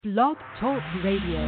Blog Talk Radio.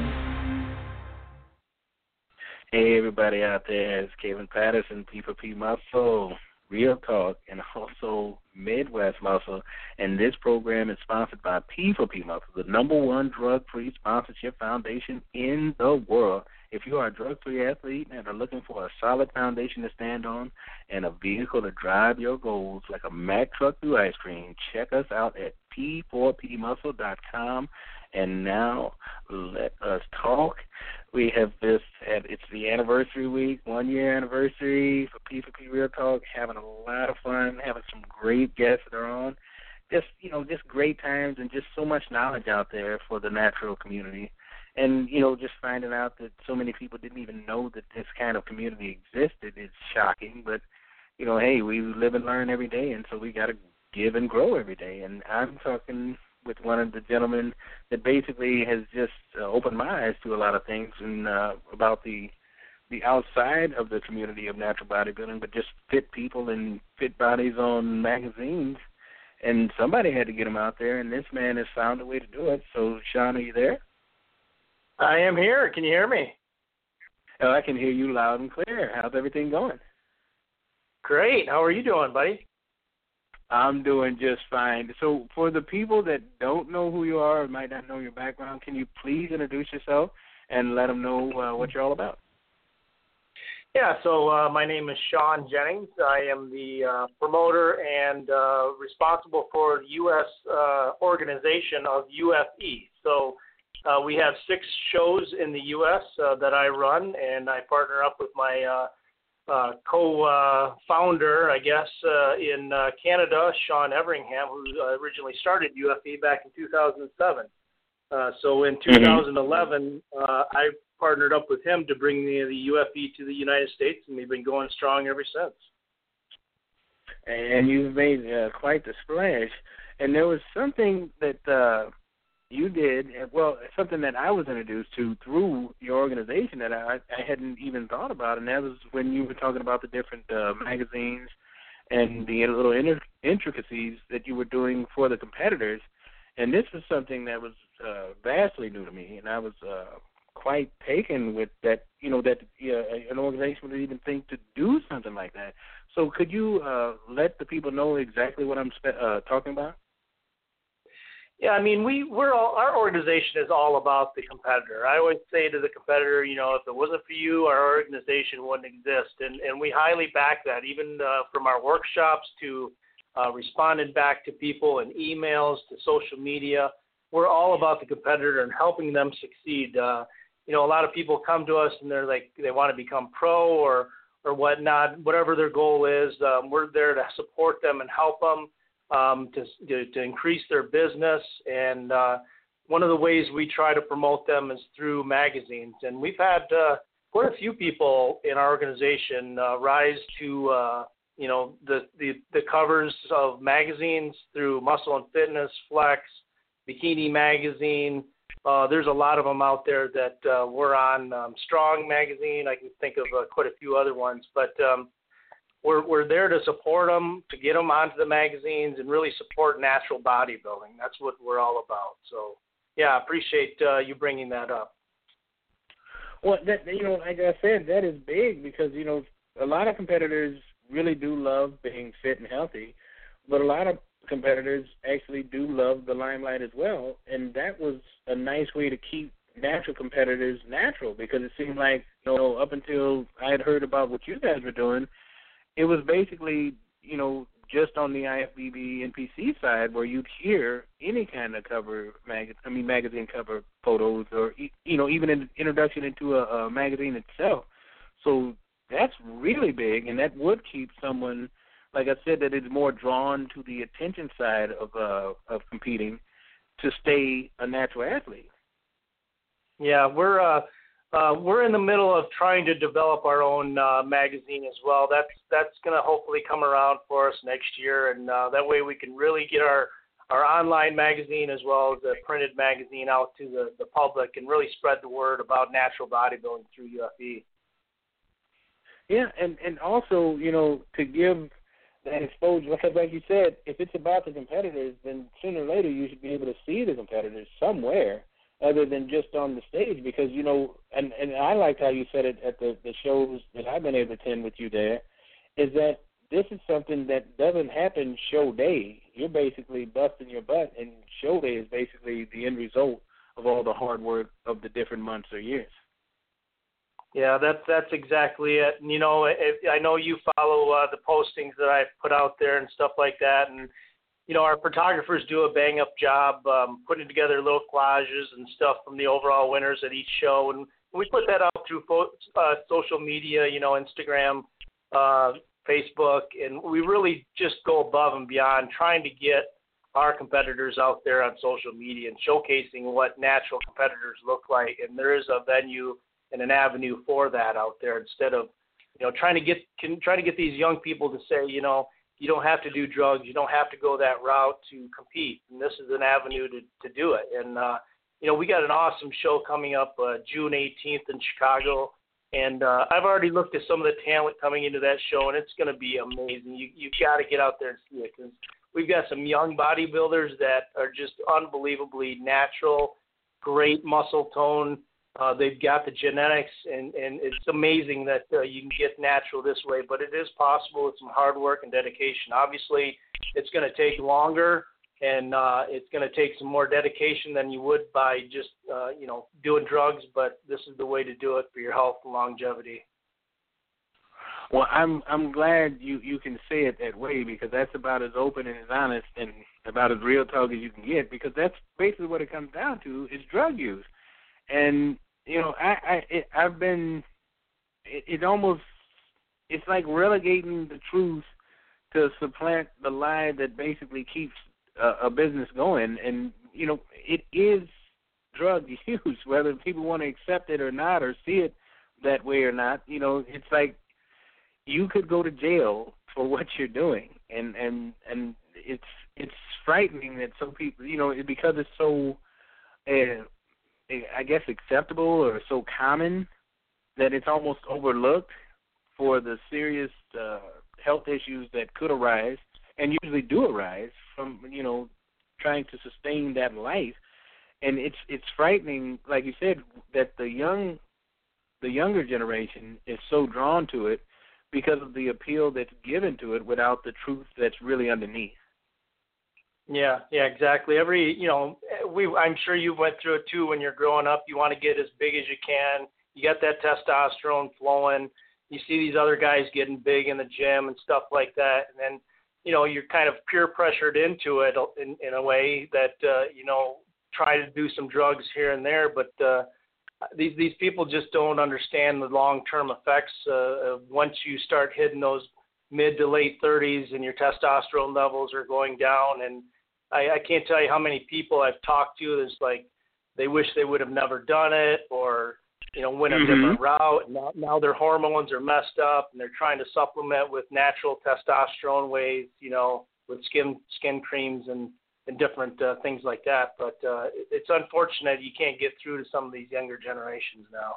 Hey, everybody out there, it's Kevin Patterson, P4P Muscle, Real Talk, and also Midwest Muscle. And this program is sponsored by P4P Muscle, the #1 drug-free sponsorship foundation in the world. If you are a drug-free athlete and are looking for a solid foundation to stand on and a vehicle to drive your goals like a Mack truck through ice cream, check us out at p4pmuscle.com. And now, let us talk. We have it's the anniversary week, 1-year anniversary for P4P Real Talk, having a lot of fun, having some great guests that are on. Just great times and just so much knowledge out there for the natural community. And, just finding out that so many people didn't even know that this kind of community existed is shocking. But, hey, we live and learn every day, and so we got to give and grow every day. And I'm talking with one of the gentlemen that basically has just opened my eyes to a lot of things and about the outside of the community of natural bodybuilding, but just fit people and fit bodies on magazines. And somebody had to get him out there, and this man has found a way to do it. So, Sean, are you there? I am here. Can you hear me? Oh, I can hear you loud and clear. How's everything going? Great. How are you doing, buddy? I'm doing just fine. So for the people that don't know who you are or might not know your background, can you please introduce yourself and let them know what you're all about? Yeah, so my name is Sean Jennings. I am the promoter and responsible for the U.S. organization of UFE. So we have 6 shows in the U.S. That I run, and I partner up with my co-founder, I guess, in Canada, Sean Everingham, who originally started UFE back in 2007. So in 2011, I partnered up with him to bring the UFE to the United States, and we've been going strong ever since. And you've made quite the splash. And there was something that you did, something that I was introduced to through your organization that I hadn't even thought about, and that was when you were talking about the different magazines and the little intricacies that you were doing for the competitors. And this was something that was vastly new to me, and I was quite taken with that, an organization would even think to do something like that. So could you let the people know exactly what I'm talking about? Yeah, I mean, our organization is all about the competitor. I always say to the competitor, if it wasn't for you, our organization wouldn't exist. And we highly back that, even from our workshops to responding back to people in emails to social media. We're all about the competitor and helping them succeed. A lot of people come to us and they're like, they want to become pro or whatnot, whatever their goal is. We're there to support them and help them. To increase their business, and one of the ways we try to promote them is through magazines. And we've had quite a few people in our organization rise to the covers of magazines through Muscle and Fitness, Flex, Bikini Magazine. There's a lot of them out there that we're on. Strong Magazine, I can think of quite a few other ones, but We're there to support them, to get them onto the magazines, and really support natural bodybuilding. That's what we're all about. So, yeah, I appreciate you bringing that up. Well, like I said, that is big because, a lot of competitors really do love being fit and healthy, but a lot of competitors actually do love the limelight as well, and that was a nice way to keep natural competitors natural because it seemed like, up until I had heard about what you guys were doing, it was basically, just on the IFBB NPC side where you'd hear any kind of magazine cover photos or, even an introduction into a magazine itself. So that's really big, and that would keep someone, like I said, that is more drawn to the attention side of competing to stay a natural athlete. Yeah, we're in the middle of trying to develop our own magazine as well. That's going to hopefully come around for us next year, and that way we can really get our online magazine as well as the printed magazine out to the public and really spread the word about natural bodybuilding through UFE. Yeah, and also, to give that exposure, because like you said, if it's about the competitors, then sooner or later you should be able to see the competitors somewhere. other than just on the stage, because, you know, and I liked how you said it at the shows that I've been able to attend with you there, is that this is something that doesn't happen show day. You're basically busting your butt, and show day is basically the end result of all the hard work of the different months or years. Yeah, that's exactly it. And, you know, I know you follow the postings that I put out there and stuff like that, and you know, our photographers do a bang-up job putting together little collages and stuff from the overall winners at each show, and we put that out through social media, you know, Instagram, Facebook, and we really just go above and beyond trying to get our competitors out there on social media and showcasing what natural competitors look like, and there is a venue and an avenue for that out there, instead of, you know, trying to get these young people to say, you know, you don't have to do drugs, you don't have to go that route to compete, and this is an avenue to do it. And you know, we got an awesome show coming up June 18th in Chicago, and I've already looked at some of the talent coming into that show, and it's going to be amazing. You've got to get out there and see it, because we've got some young bodybuilders that are just unbelievably natural, great muscle tone. They've got the genetics, and it's amazing that you can get natural this way, but it is possible with some hard work and dedication. Obviously, it's going to take longer, and it's going to take some more dedication than you would by just, you know, doing drugs, but this is the way to do it for your health and longevity. Well, I'm glad you can say it that way, because that's about as open and as honest and about as real talk as you can get, because that's basically what it comes down to, is drug use. And, you know, I've been, it almost, it's like relegating the truth to supplant the lie that basically keeps a business going. And, you know, it is drug use, whether people want to accept it or not, or see it that way or not. You know, it's like you could go to jail for what you're doing. And it's frightening that some people, you know, because it's so, I guess, acceptable or so common, that it's almost overlooked for the serious health issues that could arise, and usually do arise, from, you know, trying to sustain that life. And it's frightening, like you said, that the younger generation is so drawn to it because of the appeal that's given to it without the truth that's really underneath. Yeah, exactly. I'm sure you went through it too when you're growing up. You want to get as big as you can. You got that testosterone flowing. You see these other guys getting big in the gym and stuff like that, and then, you know, you're kind of peer pressured into it in a way that, you know, try to do some drugs here and there, but these people just don't understand the long-term effects of once you start hitting those mid to late 30s and your testosterone levels are going down. And I can't tell you how many people I've talked to that's like, they wish they would have never done it, or, you know, went a different route. Now their hormones are messed up, and they're trying to supplement with natural testosterone ways, you know, with skin creams and different things like that. But it's unfortunate you can't get through to some of these younger generations now.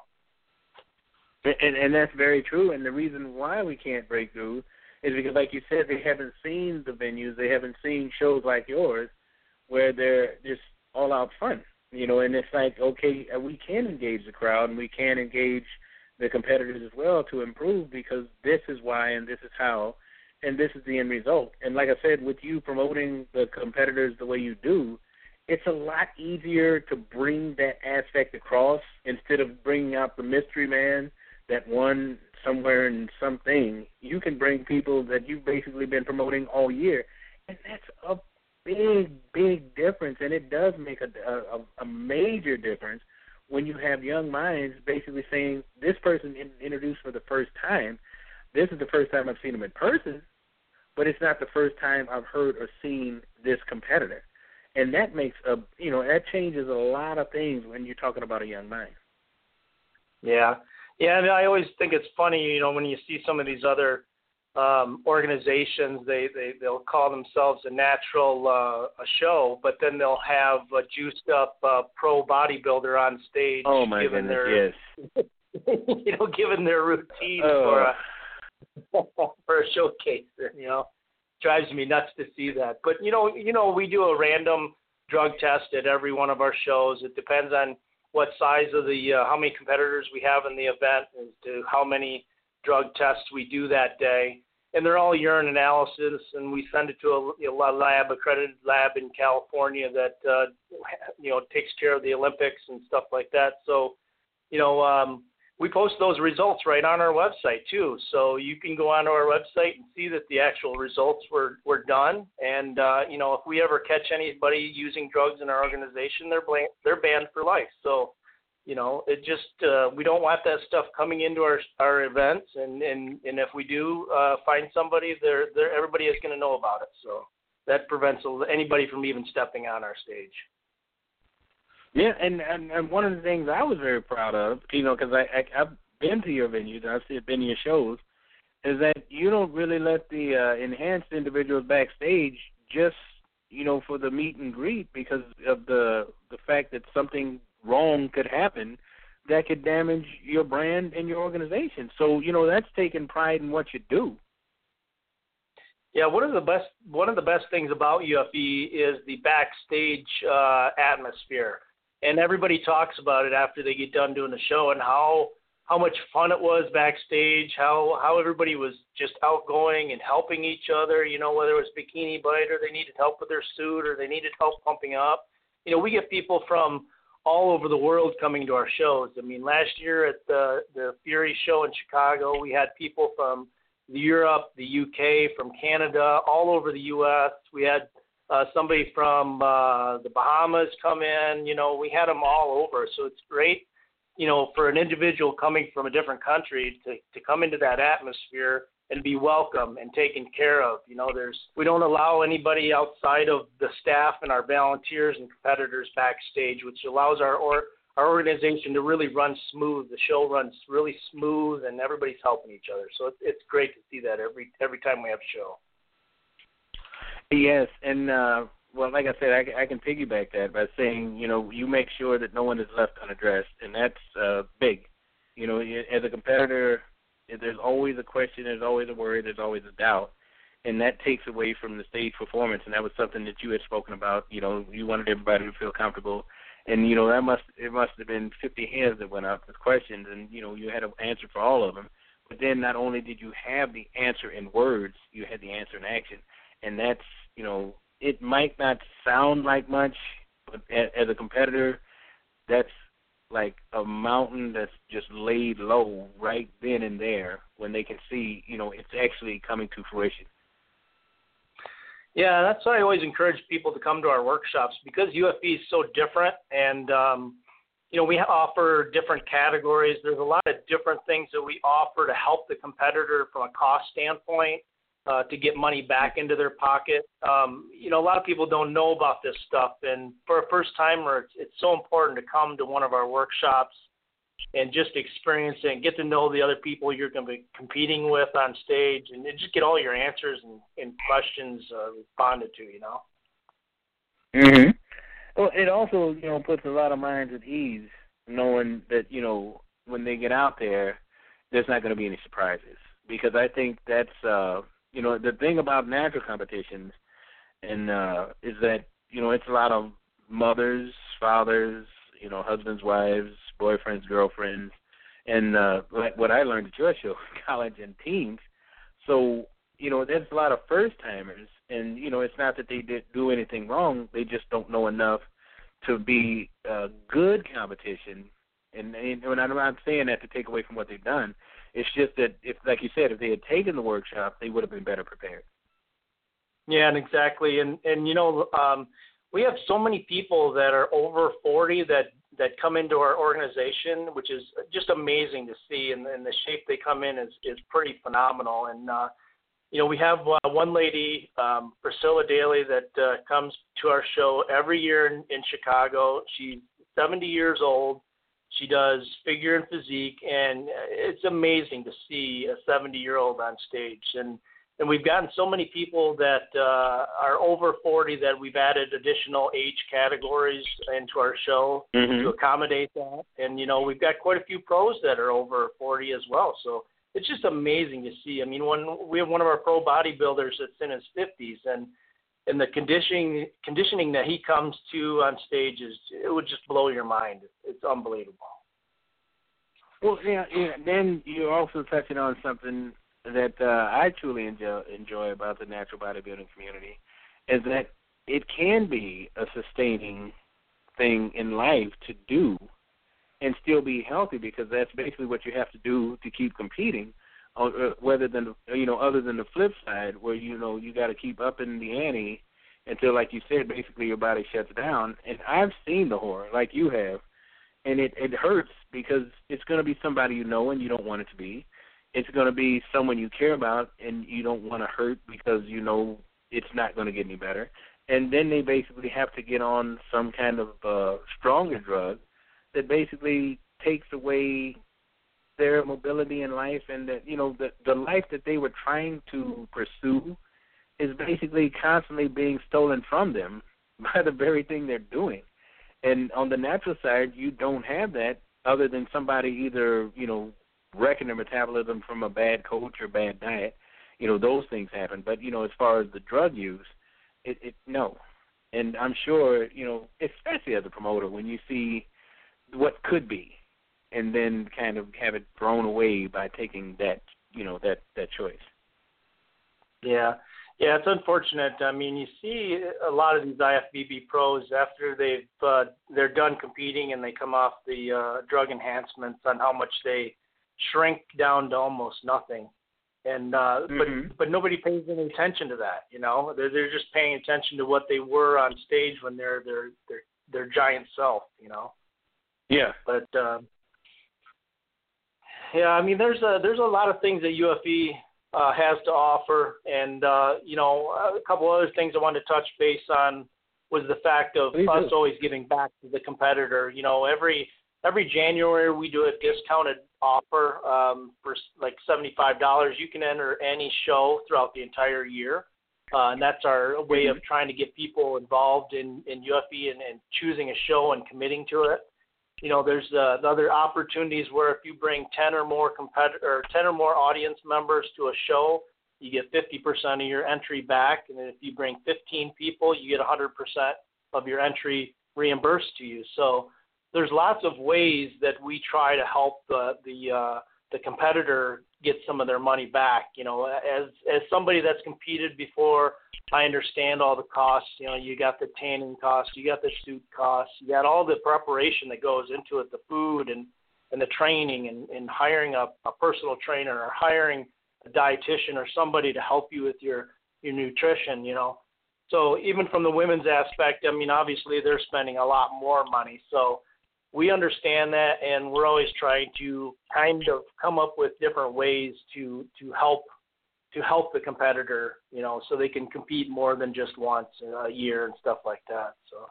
And that's very true. And the reason why we can't break through is because, like you said, they haven't seen the venues, they haven't seen shows like yours where they're just all out fun, you know. And it's like, okay, we can engage the crowd, and we can engage the competitors as well to improve, because this is why and this is how, and this is the end result. And like I said, with you promoting the competitors the way you do, it's a lot easier to bring that aspect across instead of bringing out the mystery man that won somewhere in something. You can bring people that you've basically been promoting all year, and that's a big, big difference. And it does make a major difference when you have young minds basically saying, this person introduced for the first time, this is the first time I've seen him in person, but it's not the first time I've heard or seen this competitor. And that makes that changes a lot of things when you're talking about a young mind. Yeah, and I always think it's funny, you know, when you see some of these other organizations, they'll call themselves a natural a show, but then they'll have a juiced up pro bodybuilder on stage. Oh my goodness, yes. You know, given their routine for a showcase. You know, drives me nuts to see that. But you know, we do a random drug test at every one of our shows. It depends on what size of how many competitors we have in the event as to how many drug tests we do that day. And they're all urine analysis, and we send it to a accredited lab in California that, takes care of the Olympics and stuff like that. So, we post those results right on our website too. So you can go onto our website and see that the actual results were done. And, if we ever catch anybody using drugs in our organization, they're banned for life. So, it just, we don't want that stuff coming into our events. And if we do find somebody, everybody is going to know about it. So that prevents anybody from even stepping on our stage. Yeah, and one of the things I was very proud of, because I've been to your venues, I've been to your shows, is that you don't really let the enhanced individuals backstage just, for the meet and greet because of the fact that something wrong could happen that could damage your brand and your organization. So, that's taking pride in what you do. Yeah, one of the best things about UFE is the backstage atmosphere. And everybody talks about it after they get done doing the show and how much fun it was backstage, how everybody was just outgoing and helping each other, whether it was Bikini Bite or they needed help with their suit or they needed help pumping up. We get people from all over the world coming to our shows. I mean, last year at the Fury show in Chicago, we had people from Europe, the UK, from Canada, all over the U.S. We had somebody from the Bahamas come in. We had them all over. So it's great, for an individual coming from a different country to come into that atmosphere and be welcome and taken care of. We don't allow anybody outside of the staff and our volunteers and competitors backstage, which allows our organization to really run smooth. The show runs really smooth, and everybody's helping each other. So it's great to see that every time we have a show. Yes, and like I said, I can piggyback that by saying, you make sure that no one is left unaddressed, and that's big. As a competitor, there's always a question, there's always a worry, there's always a doubt, and that takes away from the stage performance. And that was something that you had spoken about. You wanted everybody to feel comfortable, and it must have been 50 hands that went up with questions, and you had an answer for all of them. But then not only did you have the answer in words, you had the answer in action. And that's, it might not sound like much, but as a competitor, that's like a mountain that's just laid low right then and there when they can see, it's actually coming to fruition. Yeah, that's why I always encourage people to come to our workshops because UFE is so different. And, we offer different categories. There's a lot of different things that we offer to help the competitor from a cost standpoint. To get money back into their pocket. A lot of people don't know about this stuff, and for a first-timer, it's so important to come to one of our workshops and just experience it and get to know the other people you're going to be competing with on stage and just get all your answers and questions responded to, Mm-hmm. Well, it also, puts a lot of minds at ease knowing that, when they get out there, there's not going to be any surprises because I think that's the thing about natural competitions and is that, it's a lot of mothers, fathers, husbands, wives, boyfriends, girlfriends, and like what I learned at your show, college and teens. So, there's a lot of first-timers, and, it's not that they didn't do anything wrong. They just don't know enough to be a good competition. And I'm not saying that to take away from what they've done. It's just that, if, like you said, if they had taken the workshop, they would have been better prepared. Yeah, and exactly. And we have so many people that are over 40 that come into our organization, which is just amazing to see. And the shape they come in is pretty phenomenal. And, we have one lady, Priscilla Daly, that comes to our show every year in Chicago. She's 70 years old. She does figure and physique, and it's amazing to see a 70-year-old on stage. And we've gotten so many people that are over 40 that we've added additional age categories into our show to accommodate that. And, we've got quite a few pros that are over 40 as well. So it's just amazing to see. I mean, we have one of our pro bodybuilders that's in his 50s, and and the conditioning that he comes to on stage it would just blow your mind. It's unbelievable. Well, yeah. Then you're also touching on something that I truly enjoy about the natural bodybuilding community, is that it can be a sustaining thing in life to do and still be healthy, because that's basically what you have to do to keep competing. Other than the flip side, where you got to keep up in the ante until, like you said, basically your body shuts down. And I've seen the horror, like you have, and it hurts, because it's going to be somebody you know and you don't want it to be. It's going to be someone you care about and you don't want to hurt, because you know it's not going to get any better. And then they basically have to get on some kind of stronger drug that basically takes away their mobility in life, and that the life that they were trying to pursue is basically constantly being stolen from them by the very thing they're doing. And on the natural side, you don't have that, other than somebody either wrecking their metabolism from a bad coach or bad diet. Those things happen. But as far as the drug use, no. And I'm sure especially as a promoter, when you see what could be, and then kind of have it thrown away by taking that choice. Yeah, it's unfortunate. I mean, you see a lot of these IFBB pros after they're done competing and they come off the drug enhancements, on how much they shrink down to almost nothing. And but nobody pays any attention to that. They're just paying attention to what they were on stage when they're their giant self. Yeah. But yeah, I mean, there's a lot of things that UFE has to offer, and a couple other things I wanted to touch base on was the fact of us always giving back to the competitor. Every January we do a discounted offer for like $75. You can enter any show throughout the entire year, and that's our way of trying to get people involved in UFE and choosing a show and committing to it. There's other opportunities where if you bring 10 or more audience members to a show, you get 50% of your entry back, and then if you bring 15 people, you get 100% of your entry reimbursed to you. So there's lots of ways that we try to help the competitor get some of their money back. As somebody that's competed before, I understand all the costs. You got the tanning costs, you got the suit costs, you got all the preparation that goes into it, the food and the training and hiring a personal trainer or hiring a dietitian or somebody to help you with your nutrition, So even from the women's aspect, I mean, obviously they're spending a lot more money. So we understand that, and we're always trying to kind of come up with different ways to help the competitor, so they can compete more than just once a year and stuff like that. So,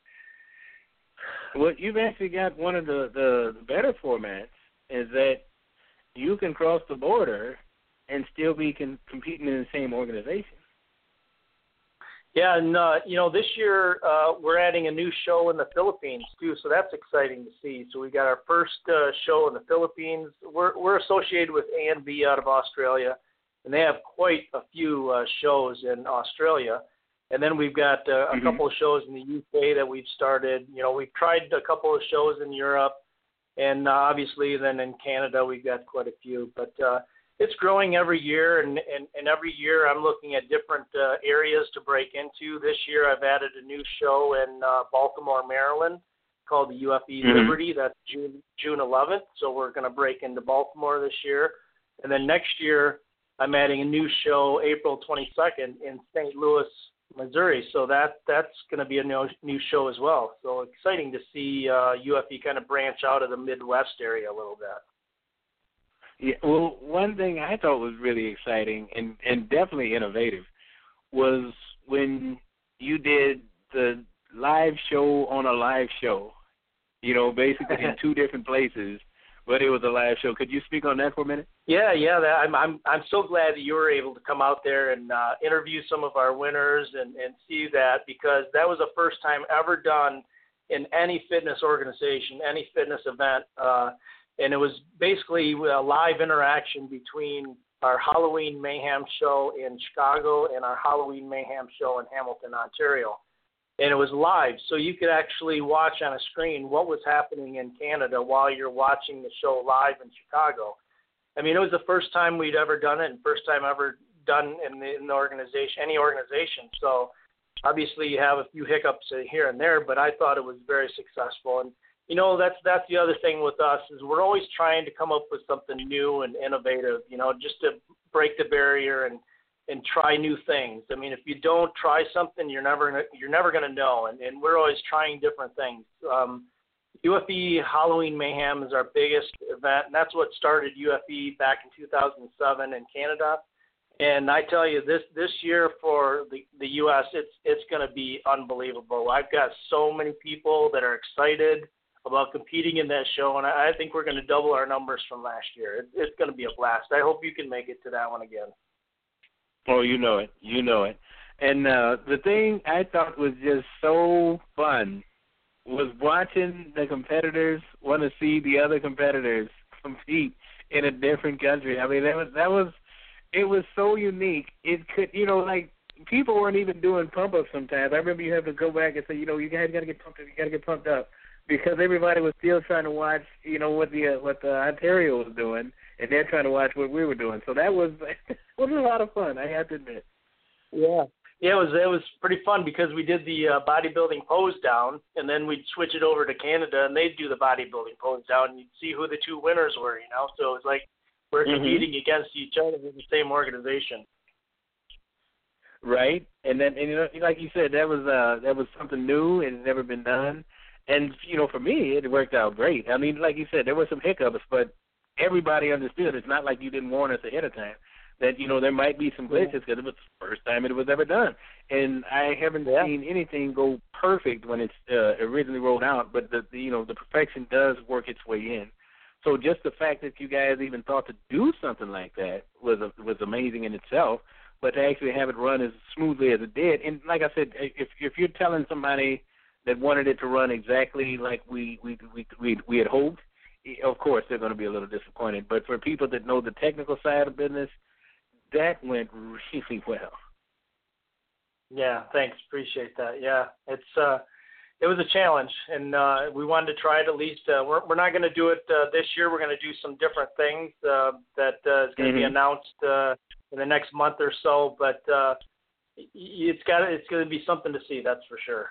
well, you've actually got one of the better formats, is that you can cross the border and still be competing in the same organization. Yeah, and this year we're adding a new show in the Philippines too, so that's exciting to see. So we got our first show in the Philippines. We're associated with A&B out of Australia, and they have quite a few shows in Australia. And then we've got a couple of shows in the UK that we've started. We've tried a couple of shows in Europe, and obviously then in Canada we've got quite a few. But it's growing every year, and every year I'm looking at different areas to break into. This year I've added a new show in Baltimore, Maryland, called the UFE Liberty. That's June 11th, so we're going to break into Baltimore this year. And then next year I'm adding a new show April 22nd in St. Louis, Missouri. So that's going to be a new show as well. So exciting to see UFE kind of branch out of the Midwest area a little bit. Yeah, well, one thing I thought was really exciting and definitely innovative was when you did the live show on a live show, basically in two different places, but it was a live show. Could you speak on that for a minute? Yeah. I'm so glad that you were able to come out there and interview some of our winners and see that, because that was the first time ever done in any fitness organization, any fitness event. And it was basically a live interaction between our Halloween Mayhem show in Chicago and our Halloween Mayhem show in Hamilton, Ontario. And it was live, so you could actually watch on a screen what was happening in Canada while you're watching the show live in Chicago. I mean, it was the first time we'd ever done it and first time ever done in the organization, any organization. So obviously you have a few hiccups here and there, but I thought it was very successful. And, you know, that's the other thing with us is we're always trying to come up with something new and innovative, you know, just to break the barrier and try new things. I mean, if you don't try something, you're never going to know. And we're always trying different things. UFE Halloween Mayhem is our biggest event, and that's what started UFE back in 2007 in Canada. And I tell you, this year for the U.S., it's going to be unbelievable. I've got so many people that are excited about competing in that show, and I think we're going to double our numbers from last year. It's going to be a blast. I hope you can make it to that one again. Oh, you know it. And the thing I thought was just so fun was watching the competitors want to see the other competitors compete in a different country. I mean, it was so unique. It could, you know, like people weren't even doing pump ups sometimes. I remember you have to go back and say, you know, you guys got to get pumped up. You got to get pumped up because everybody was still trying to watch, you know, what the Ontario was doing, and they're trying to watch what we were doing. So that was a lot of fun, I have to admit. Yeah. Yeah, it was pretty fun because we did the bodybuilding pose down, and then we'd switch it over to Canada, and they'd do the bodybuilding pose down, and you'd see who the two winners were, you know. So it was like we're competing against each other in the same organization. Right, and then you know, like you said, that was something new and had never been done, and you know, for me, it worked out great. I mean, like you said, there were some hiccups, but everybody understood. It's not like you didn't warn us ahead of time that, you know, there might be some glitches because it was the first time it was ever done. And I haven't seen anything go perfect when it's originally rolled out, but the perfection does work its way in. So just the fact that you guys even thought to do something like that was amazing in itself, but to actually have it run as smoothly as it did. And like I said, if you're telling somebody that wanted it to run exactly like we had hoped, of course they're going to be a little disappointed. But for people that know the technical side of business, that went really well. Yeah, thanks. Appreciate that. Yeah, it was a challenge, and we wanted to try it at least. We're not going to do it this year. We're going to do some different things that is going to be announced in the next month or so. But it's going to be something to see. That's for sure.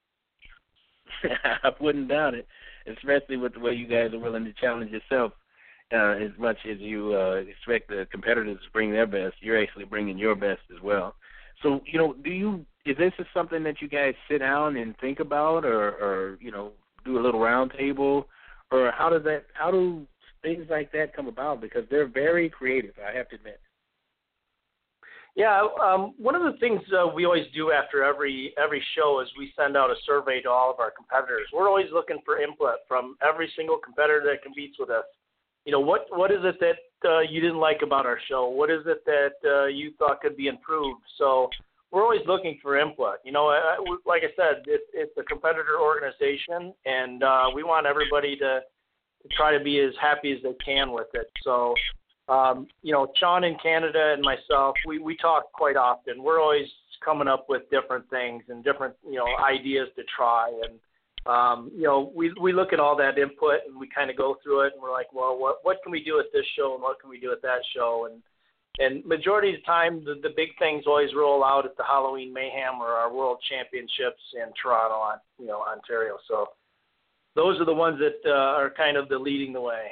I wouldn't doubt it, especially with the way you guys are willing to challenge yourself. As much as you expect the competitors to bring their best, you're actually bringing your best as well. So, you know, is this something that you guys sit down and think about, or you know, do a little round table, or how do things like that come about? Because they're very creative, I have to admit. Yeah, one of the things we always do after every show is we send out a survey to all of our competitors. We're always looking for input from every single competitor that competes with us. You know, what is it that you didn't like about our show? What is it that you thought could be improved? So we're always looking for input. You know, like I said, it's a competitor organization, and we want everybody to try to be as happy as they can with it. So, you know, Sean in Canada and myself, we talk quite often. We're always coming up with different things and different, you know, ideas to try. And you know, we look at all that input and we kind of go through it and we're like, well, what can we do at this show and what can we do at that show? And majority of the time, the big things always roll out at the Halloween Mayhem or our World Championships in Toronto, Ontario. So those are the ones that are kind of the leading the way.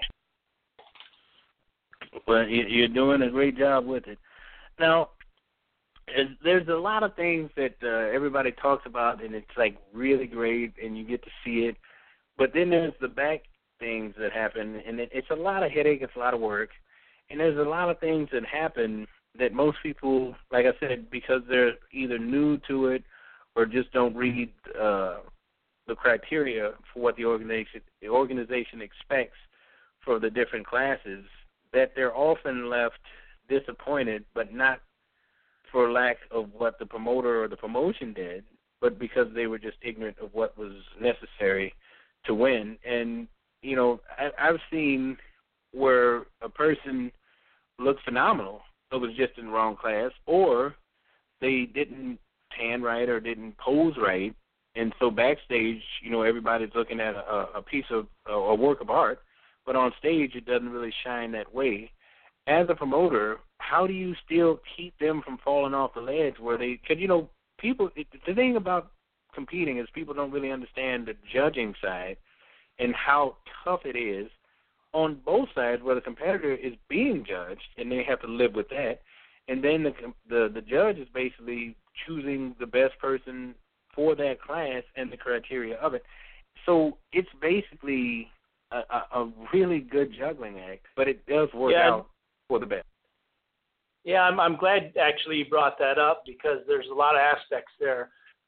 Well, you're doing a great job with it. Now, there's a lot of things that everybody talks about, and it's like really great, and you get to see it. But then there's the back things that happen, and it's a lot of headache, it's a lot of work, and there's a lot of things that happen that most people, like I said, because they're either new to it or just don't read the criteria for what the organization expects for the different classes, that they're often left disappointed, but not for lack of what the promoter or the promotion did, but because they were just ignorant of what was necessary to win. And, you know, I've seen where a person looks phenomenal was just in the wrong class, or they didn't tan right or didn't pose right, and so backstage, everybody's looking at a piece of a work of art, but on stage it doesn't really shine that way. As a promoter, how do you still keep them from falling off the ledge where they, because, people, the thing about competing is people don't really understand the judging side and how tough it is on both sides, where the competitor is being judged and they have to live with that, and then the judge is basically choosing the best person for that class and the criteria of it. So it's basically a really good juggling act, but it does work out for the best. Yeah, I'm glad actually you brought that up, because there's a lot of aspects there.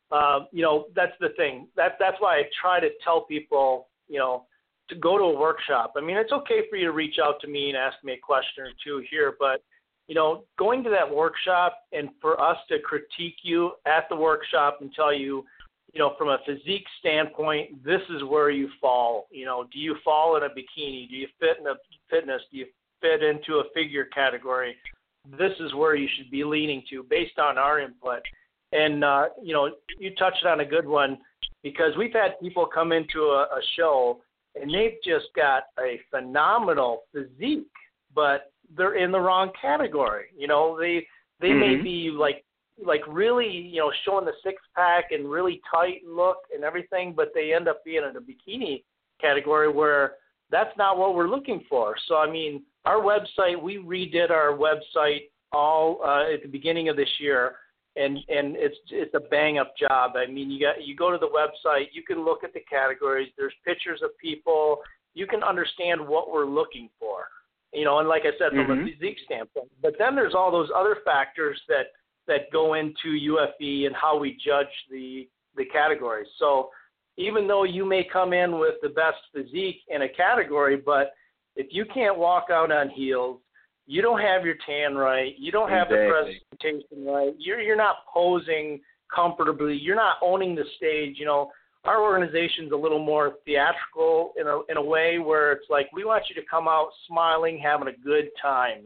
That's the thing. That's why I try to tell people, to go to a workshop. I mean, it's okay for you to reach out to me and ask me a question or two here, but, going to that workshop and for us to critique you at the workshop and tell you, from a physique standpoint, this is where you fall. Do you fall in a bikini? Do you fit in a fitness? Do you fit into a figure category? This is where you should be leaning to based on our input. And, you touched on a good one, because we've had people come into a show and they've just got a phenomenal physique, but they're in the wrong category. They may be like really, showing the six pack and really tight look and everything, but they end up being in a bikini category where that's not what we're looking for. So, I mean, our website, we redid our website all at the beginning of this year, and it's a bang up job. I mean, you go to the website, you can look at the categories, there's pictures of people, you can understand what we're looking for, and like I said, from a physique standpoint. But then there's all those other factors that go into UFE and how we judge the categories. So even though you may come in with the best physique in a category, but if you can't walk out on heels, you don't have your tan right, you don't have the presentation right, you're not posing comfortably, you're not owning the stage. Our organization's a little more theatrical in a way where it's like, we want you to come out smiling, having a good time.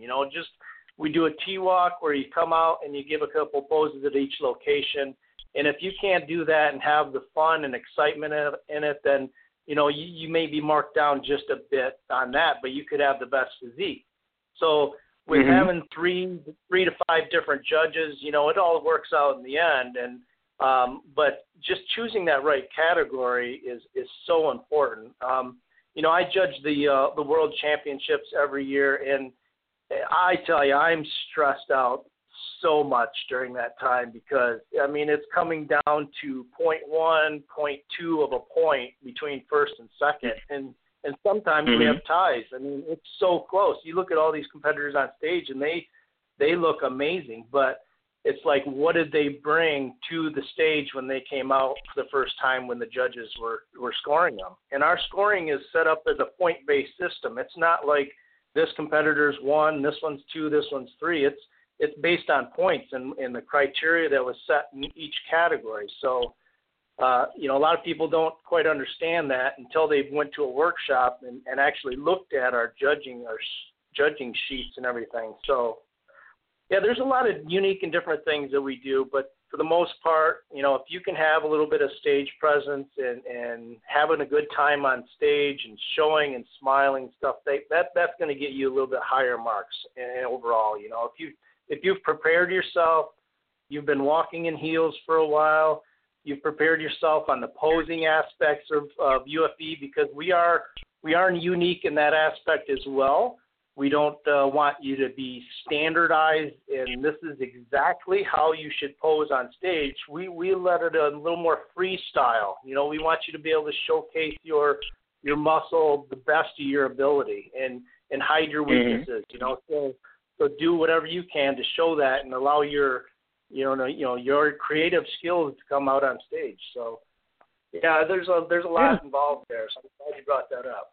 We do a T-walk where you come out and you give a couple poses at each location. And if you can't do that and have the fun and excitement in it, then, you may be marked down just a bit on that, but you could have the best physique. So with having three to five different judges, it all works out in the end. And but just choosing that right category is so important. I judge the World Championships every year, and I tell you, I'm stressed out so much during that time, because, I mean, it's coming down to 0.1, 0.2 of a point between first and second, and sometimes we have ties. I mean, it's so close. You look at all these competitors on stage, and they look amazing, but it's like, what did they bring to the stage when they came out for the first time when the judges were scoring them? And our scoring is set up as a point-based system. It's not like this competitor's 1, this one's 2, this one's 3. It's based on points and the criteria that was set in each category. So, a lot of people don't quite understand that until they went to a workshop and actually looked at our judging sheets and everything. So, yeah, there's a lot of unique and different things that we do, but for the most part, if you can have a little bit of stage presence and having a good time on stage and showing and smiling and stuff, that's going to get you a little bit higher marks overall. If you've prepared yourself, you've been walking in heels for a while, you've prepared yourself on the posing aspects of UFE, because we are unique in that aspect as well. We don't want you to be standardized, and this is exactly how you should pose on stage. We let it a little more freestyle. We want you to be able to showcase your muscle the best of your ability and hide your weaknesses. So do whatever you can to show that and allow your creative skills to come out on stage. So yeah, there's a lot involved there. So I'm glad you brought that up.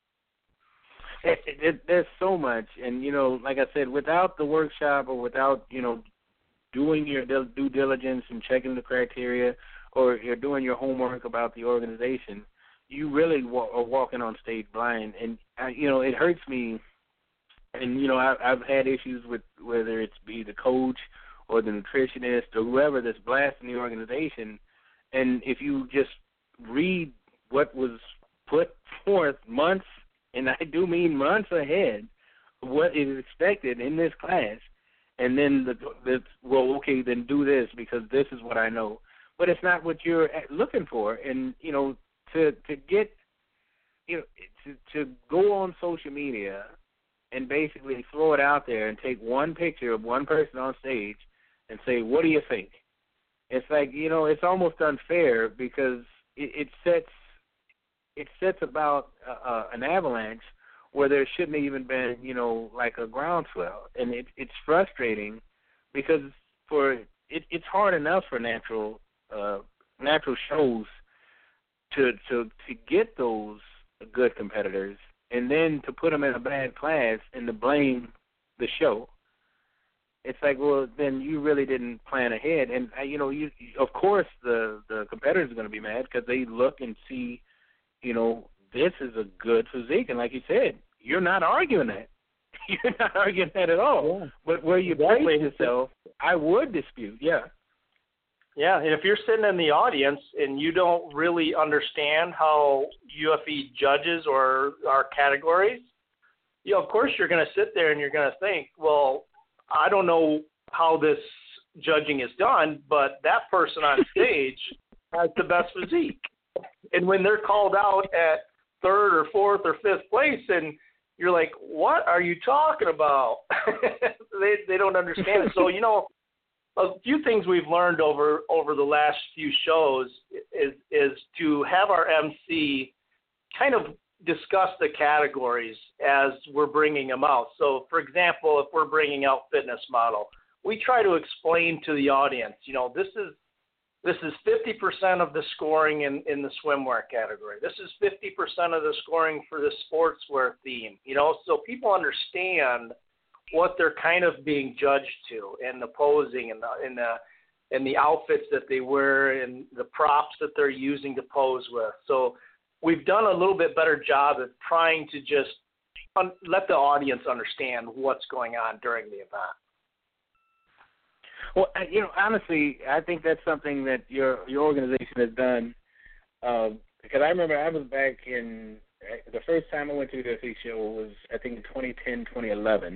There's so much, and like I said, without the workshop or without doing your due diligence and checking the criteria, or you're doing your homework about the organization, you really are walking on stage blind. And it hurts me And, you know, I've had issues with whether it's be the coach or the nutritionist or whoever that's blasting the organization. And if you just read what was put forth months, and I do mean months ahead, of what is expected in this class, and then well, okay, then do this because this is what I know. But it's not what you're looking for. And, you know, to get, you know, to go on social media and basically throw it out there and take one picture of one person on stage and say, what do you think? It's like, you know, it's almost unfair because it sets about an avalanche where there shouldn't have even been, you know, like a groundswell. And it's frustrating because it's hard enough for natural shows to get those good competitors, and then to put them in a bad class and to blame the show. It's like, well, then you really didn't plan ahead. And, you know, of course the competitors are going to be mad because they look and see, you know, this is a good physique. And like you said, you're not arguing that. You're not arguing that at all. Yeah. But where you place yourself, I would dispute, yeah. Yeah, and if you're sitting in the audience and you don't really understand how UFE judges or our categories, you know, of course you're going to sit there and you're going to think, well, I don't know how this judging is done, but that person on stage has the best physique. And when they're called out at third or fourth or fifth place, and you're like, what are you talking about? they don't understand it. So, you know, a few things we've learned over the last few shows is to have our MC kind of discuss the categories as we're bringing them out. So, for example, if we're bringing out fitness model, we try to explain to the audience, you know, this is 50% of the scoring in the swimwear category. This is 50% of the scoring for the sportswear theme. You know, so people understand what they're kind of being judged to, and the posing and the outfits that they wear and the props that they're using to pose with. So we've done a little bit better job of trying to just let the audience understand what's going on during the event. Well, you know, honestly, I think that's something that your organization has done. Because I remember I was back in the first time I went to the UFC show was I think in 2010, 2011,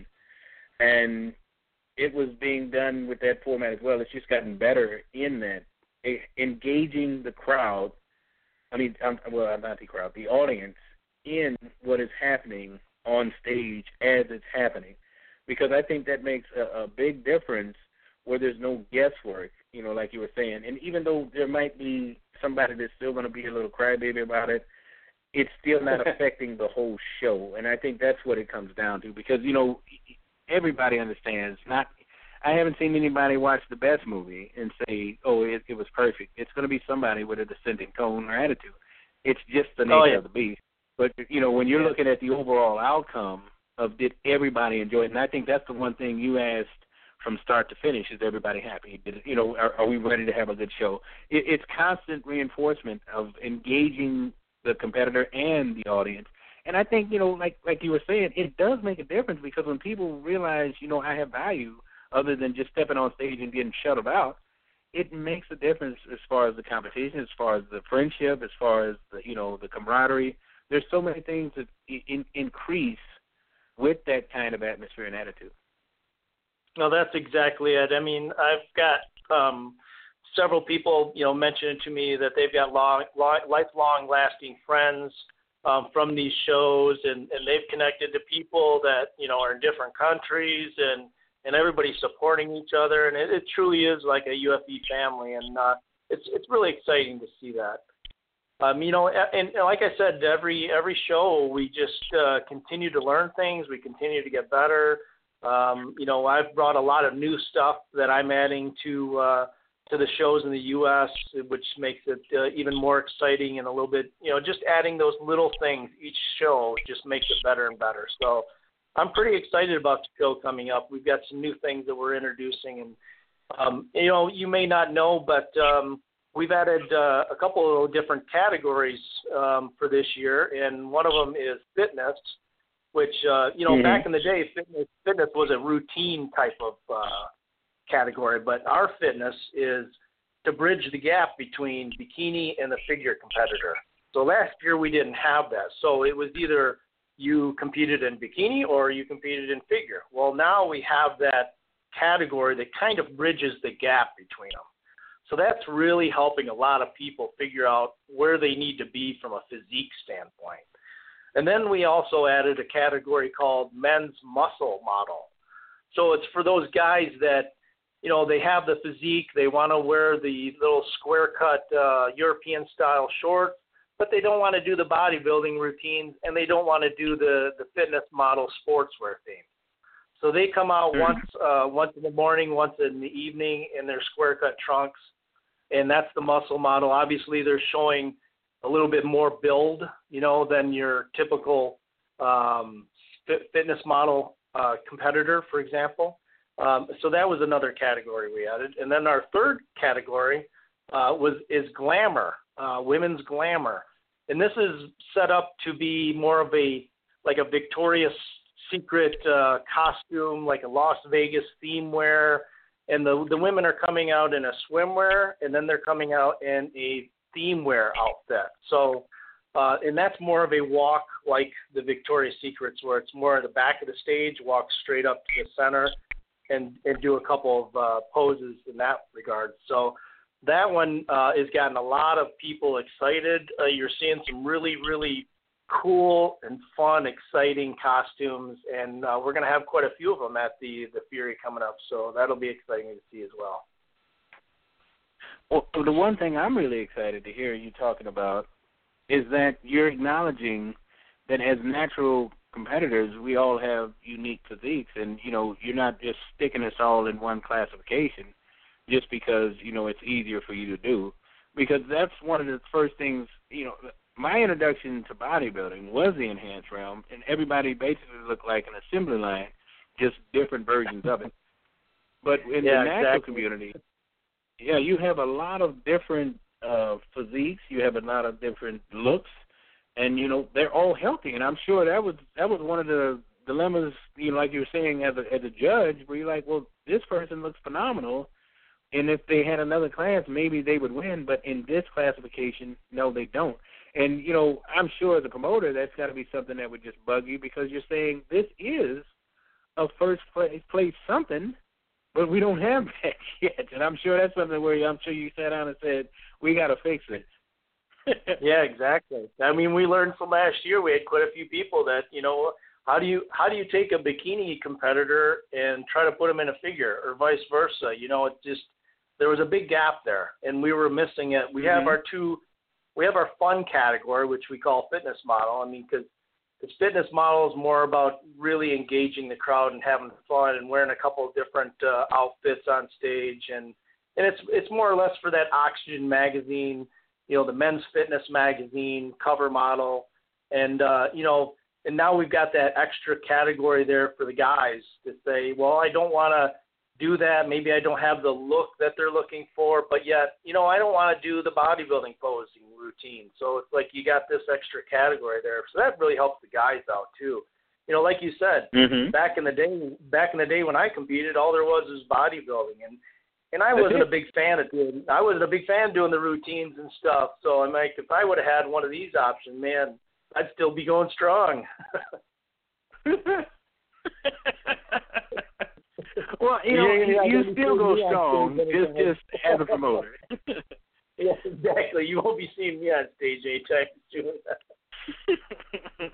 and it was being done with that format as well. It's just gotten better in that engaging the crowd. I mean, not the crowd, the audience in what is happening on stage as it's happening, because I think that makes a big difference where there's no guesswork, you know, like you were saying. And even though there might be somebody that's still going to be a little crybaby about it, it's still not affecting the whole show. And I think that's what it comes down to, because, you know, everybody understands. I haven't seen anybody watch the best movie and say, oh, it was perfect. It's going to be somebody with a dissenting tone or attitude. It's just the nature of the beast. But, you know, when you're looking at the overall outcome of did everybody enjoy it, and I think that's the one thing you asked from start to finish, is everybody happy? You know, are we ready to have a good show? It's constant reinforcement of engaging the competitor and the audience. And I think, you know, like you were saying, it does make a difference, because when people realize, you know, I have value other than just stepping on stage and getting shuttled out, it makes a difference as far as the competition, as far as the friendship, as far as the, you know, the camaraderie. There's so many things that increase with that kind of atmosphere and attitude. No, that's exactly it. I mean, I've got several people, you know, mentioning to me that they've got lifelong lasting friends from these shows, and they've connected to people that, you know, are in different countries, and everybody's supporting each other, and it truly is like a UFE family, and it's really exciting to see that. You know, and like I said, every show we just continue to learn things. We continue to get better. You know, I've brought a lot of new stuff that I'm adding to the shows in the U.S., which makes it even more exciting, and a little bit, you know, just adding those little things each show just makes it better and better. So I'm pretty excited about the show coming up. We've got some new things that we're introducing, and you know, you may not know, but we've added a couple of different categories for this year, and one of them is fitness. which, back in the day, fitness was a routine type of category, but our fitness is to bridge the gap between bikini and the figure competitor. So last year we didn't have that. So it was either you competed in bikini or you competed in figure. Well, now we have that category that kind of bridges the gap between them. So that's really helping a lot of people figure out where they need to be from a physique standpoint. And then we also added a category called men's muscle model. So it's for those guys that, they have the physique, they want to wear the little square cut European style shorts, but they don't want to do the bodybuilding routines and they don't want to do the fitness model sportswear theme. So they come out once in the morning, once in the evening in their square cut trunks, and that's the muscle model. Obviously, they're showing a little bit more build, than your typical fitness model competitor, for example. So that was another category we added. And then our third category is glamour, women's glamour. And this is set up to be more of a Victoria's Secret costume, like a Las Vegas theme wear. And the women are coming out in a swimwear, and then they're coming out in a theme wear outfit. So, and that's more of a walk like the Victoria's Secrets, where it's more at the back of the stage, walk straight up to the center, and do a couple of poses in that regard. So that one has gotten a lot of people excited. You're seeing some really, really cool and fun, exciting costumes, and we're going to have quite a few of them at the Fury coming up. So that'll be exciting to see as well. Well, the one thing I'm really excited to hear you talking about is that you're acknowledging that as natural competitors, we all have unique physiques, and, you're not just sticking us all in one classification just because, it's easier for you to do. Because that's one of the first things, my introduction to bodybuilding was the enhanced realm, and everybody basically looked like an assembly line, just different versions of it. But in the natural community, you have a lot of different physiques. You have a lot of different looks, and they're all healthy. And I'm sure that was one of the dilemmas, like you were saying as a judge, where you're like, well, this person looks phenomenal, and if they had another class, maybe they would win. But in this classification, no, they don't. And I'm sure as a promoter, that's got to be something that would just bug you, because you're saying this is a first place something, but we don't have that yet. And I'm sure that's something where I'm sure you sat down and said, we got to fix it. Yeah, exactly. I mean, we learned from last year. We had quite a few people that, how do you take a bikini competitor and try to put them in a figure, or vice versa? It just, there was a big gap there, and we were missing it. We have our fun category, which we call fitness model. I mean, because fitness model is more about really engaging the crowd and having fun and wearing a couple of different outfits on stage, and it's more or less for that Oxygen magazine, the Men's Fitness magazine cover model, and and now we've got that extra category there for the guys to say, well, I don't want to do that. Maybe I don't have the look that they're looking for, but yet, I don't want to do the bodybuilding posing routine. So it's like you got this extra category there. So that really helps the guys out too. Like you said, back in the day when I competed, all there was bodybuilding, and I wasn't a big fan of doing. I wasn't a big fan of doing the routines and stuff. So I'm like, if I would have had one of these options, man, I'd still be going strong. Well, you still go strong, just as a promoter. Yeah, exactly. You won't be seeing me on stage anytime soon.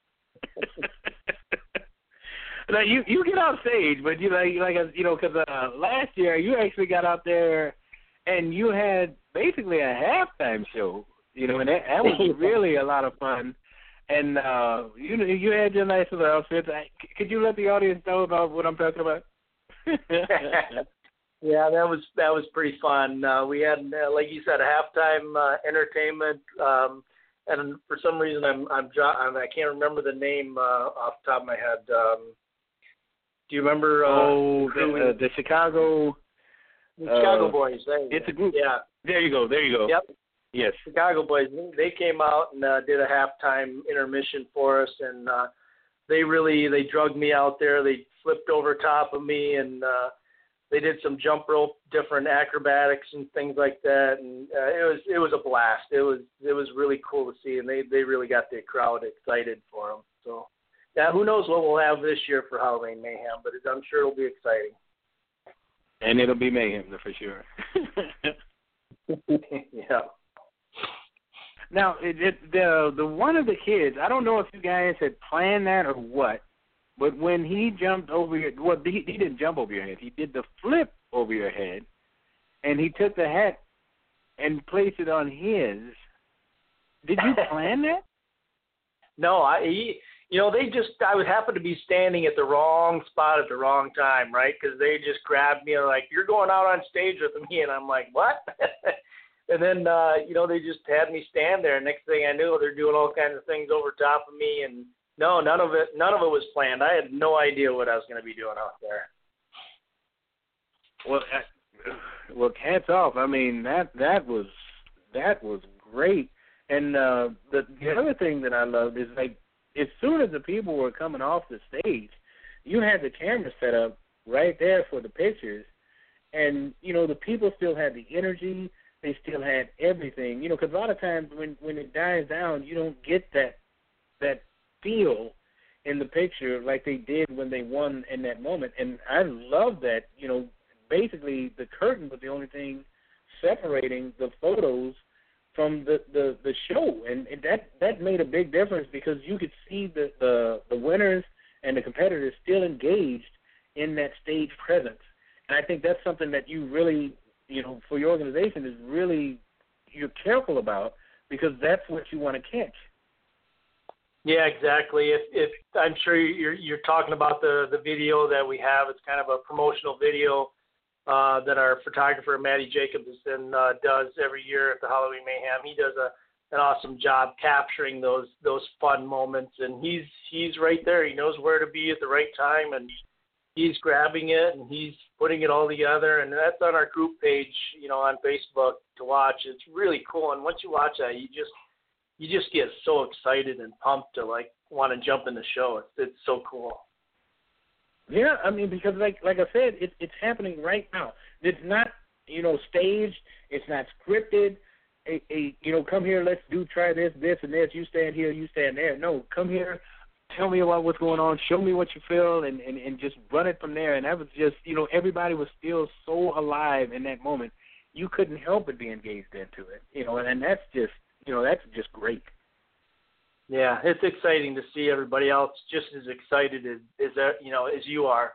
Now you get off stage, but because last year you actually got out there and you had basically a halftime show, and that was really a lot of fun. And you had your nice little outfits. Could you let the audience know about what I'm talking about? Yeah, that was pretty fun. We had, like you said, a halftime entertainment, and for some reason I can't remember the name off the top of my head. Do you remember? The Chicago. The Chicago Boys. It's a group. Yeah. There you go. Yep. Yes. Chicago Boys. They came out and did a halftime intermission for us, and they drugged me out there. They flipped over top of me, and they did some jump rope, different acrobatics and things like that, and it was a blast. It was really cool to see, and they really got the crowd excited for them. So, yeah, who knows what we'll have this year for Halloween Mayhem, but I'm sure it'll be exciting. And it'll be mayhem for sure. Yeah. Now, the one of the kids, I don't know if you guys had planned that or what, but when he jumped over he didn't jump over your head. He did the flip over your head, and he took the hat and placed it on his. Did you plan that? No, I would happen to be standing at the wrong spot at the wrong time, right? Because they just grabbed me and like, you're going out on stage with me, and I'm like, what? And then, they just had me stand there. Next thing I knew, they're doing all kinds of things over top of me, and no, none of it was planned. I had no idea what I was going to be doing out there. Well, hats off. I mean, that was great. And the other thing that I loved is, like, as soon as the people were coming off the stage, you had the camera set up right there for the pictures, and the people still had the energy. They still had everything, because a lot of times when it dies down, you don't get that feel in the picture like they did when they won in that moment. And I love that, basically the curtain was the only thing separating the photos from the show, and that made a big difference because you could see the winners and the competitors still engaged in that stage presence. And I think that's something that you really, for your organization is really, you're careful about, because that's what you want to catch. Yeah, exactly. If I'm sure you're talking about the video that we have. It's kind of a promotional video that our photographer Maddie Jacobson does every year at the Halloween Mayhem. He does an awesome job capturing those fun moments, and he's right there. He knows where to be at the right time, and he's grabbing it and he's putting it all together. And that's on our group page, on Facebook to watch. It's really cool. And once you watch that, you just get so excited and pumped to want to jump in the show. It's so cool. Yeah, I mean, because like I said, it's happening right now. It's not, staged. It's not scripted. Come here, let's try this, and this. You stand here, you stand there. No, come here, tell me about what's going on, show me what you feel, and just run it from there. And that was just, everybody was still so alive in that moment. You couldn't help but be engaged into it, and that's just great. Yeah, it's exciting to see everybody else just as excited as you are.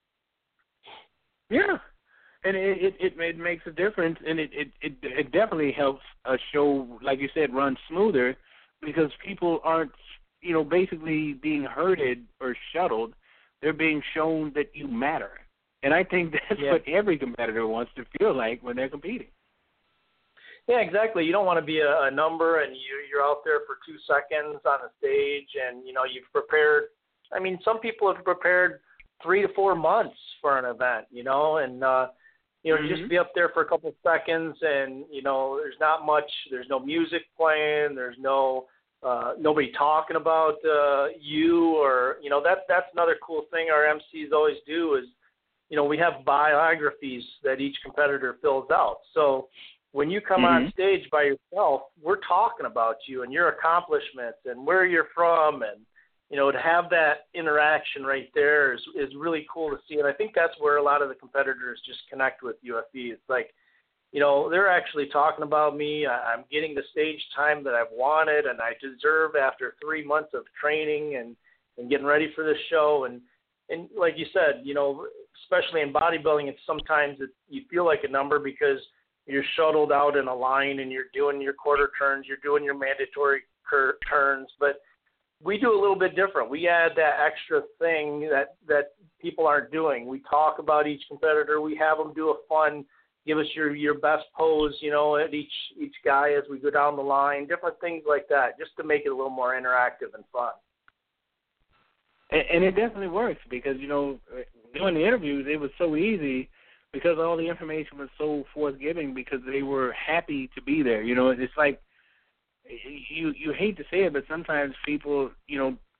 Yeah, and it makes a difference, and it definitely helps a show, like you said, run smoother, because people aren't, basically being herded or shuttled. They're being shown that you matter, and I think that's what every competitor wants to feel like when they're competing. Yeah, exactly. You don't want to be a number and you're out there for 2 seconds on a stage and, you've prepared. I mean, some people have prepared 3 to 4 months for an event, and, just be up there for a couple of seconds and, there's not much, there's no music playing, there's no nobody talking about you or, that's another cool thing our MCs always do is, we have biographies that each competitor fills out. So when you come on stage by yourself, we're talking about you and your accomplishments and where you're from, and to have that interaction right there is really cool to see. And I think that's where a lot of the competitors just connect with UFE. It's like, they're actually talking about me. I'm getting the stage time that I've wanted and I deserve after 3 months of training and getting ready for this show. And like you said, especially in bodybuilding, it's sometimes you feel like a number because you're shuttled out in a line and you're doing your quarter turns, you're doing your mandatory turns, but we do a little bit different. We add that extra thing that people aren't doing. We talk about each competitor. We have them do a fun, give us your best pose, at each guy as we go down the line, different things like that, just to make it a little more interactive and fun. And it definitely works because, doing the interviews, it was so easy because all the information was so forthgiving because they were happy to be there. It's like you hate to say it, but sometimes people,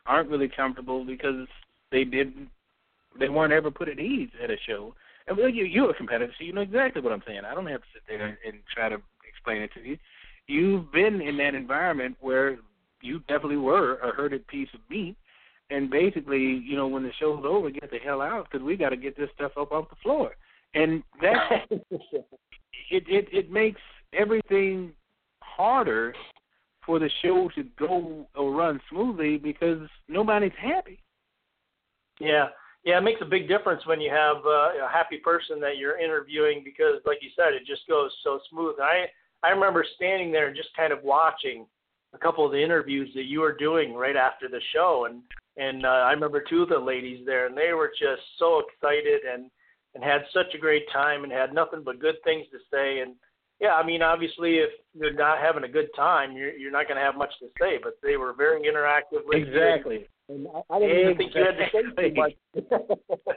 aren't really comfortable because they weren't ever put at ease at a show. And well, you're a competitor, so you know exactly what I'm saying. I don't have to sit there and try to explain it to you. You've been in that environment where you definitely were a herded piece of meat, and basically, you know, when the show's over, get the hell out because we got to get this stuff up off the floor. And that it makes everything harder for the show to go or run smoothly because nobody's happy. Yeah, it makes a big difference when you have a happy person that you're interviewing because, like you said, it just goes so smooth. I remember standing there and just kind of watching a couple of the interviews that you were doing right after the show, and I remember two of the ladies there, and they were just so excited and had such a great time and had nothing but good things to say. And yeah, I mean, obviously, if you're not having a good time, you're not going to have much to say. But they were very interactive with you. Exactly. And I didn't even think you had to say too much.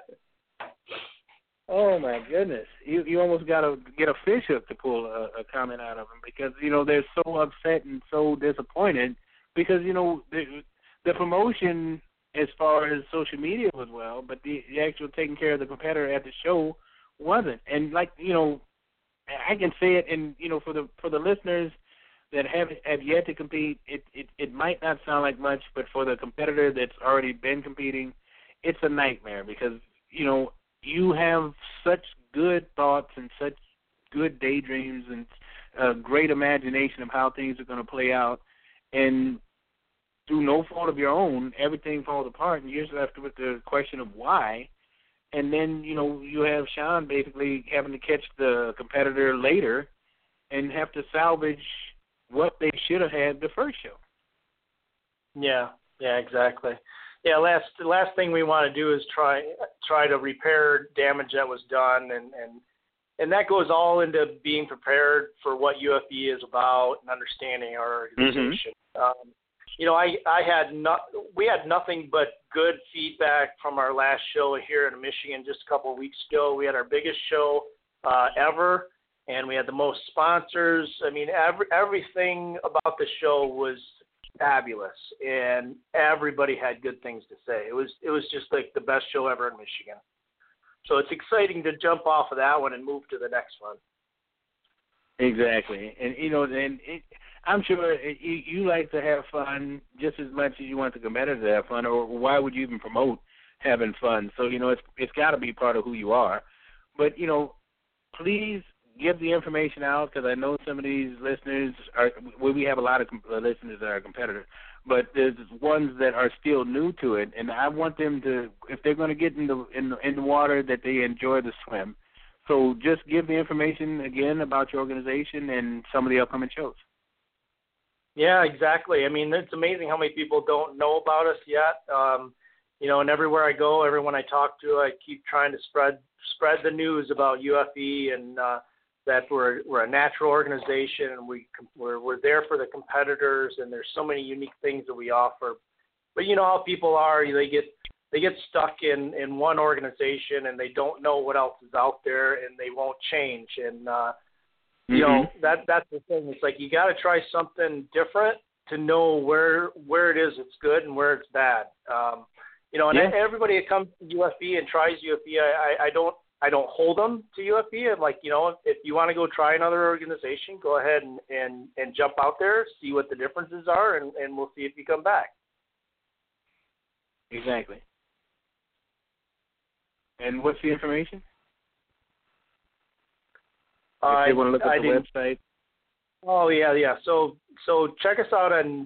Oh my goodness! You almost got to get a fish hook to pull a comment out of them because you know they're so upset and so disappointed because you know the promotion as far as social media was well, but the actual taking care of the competitor at the show wasn't. And like you know, I can say it, and you know, for the listeners that have yet to compete, it might not sound like much, but for the competitor that's already been competing, it's a nightmare because you know you have such good thoughts and such good daydreams and a great imagination of how things are going to play out, and through no fault of your own, everything falls apart, and you're just left with the question of why. And then, you know, you have Sean basically having to catch the competitor later and have to salvage what they should have had the first show. Yeah, exactly. Yeah, last thing we want to do is try to repair damage that was done, and that goes all into being prepared for what UFE is about and understanding our organization. Mm-hmm. You know, we had nothing but good feedback from our last show here in Michigan just a couple of weeks ago. We had our biggest show ever, and we had the most sponsors. I mean, everything about the show was fabulous, and everybody had good things to say. It was just like the best show ever in Michigan. So it's exciting to jump off of that one and move to the next one. Exactly, and you know, I'm sure you like to have fun just as much as you want the competitor to have fun, or why would you even promote having fun? So, you know, it's got to be part of who you are. But, you know, please give the information out because I know some of these listeners we have a lot of listeners that are competitors, but there's ones that are still new to it, and I want them to, if they're going to get in the water, that they enjoy the swim. So just give the information again about your organization and some of the upcoming shows. Yeah, exactly. I mean, it's amazing how many people don't know about us yet. You know, and everywhere I go, everyone I talk to, I keep trying to spread the news about UFE and that we're a natural organization and we're there for the competitors, and there's so many unique things that we offer. But you know how people are; they get stuck in one organization and they don't know what else is out there, and they won't change. And you know, that's the thing. It's like you got to try something different to know where it is it's good and where it's bad. You know, and everybody that comes to UFE and tries UFE, I don't hold them to UFE. I'm like, you know, if you want to go try another organization, go ahead and jump out there, see what the differences are, and we'll see if you come back. Exactly. And what's the information? If they want to look at the website. Oh, yeah. So check us out on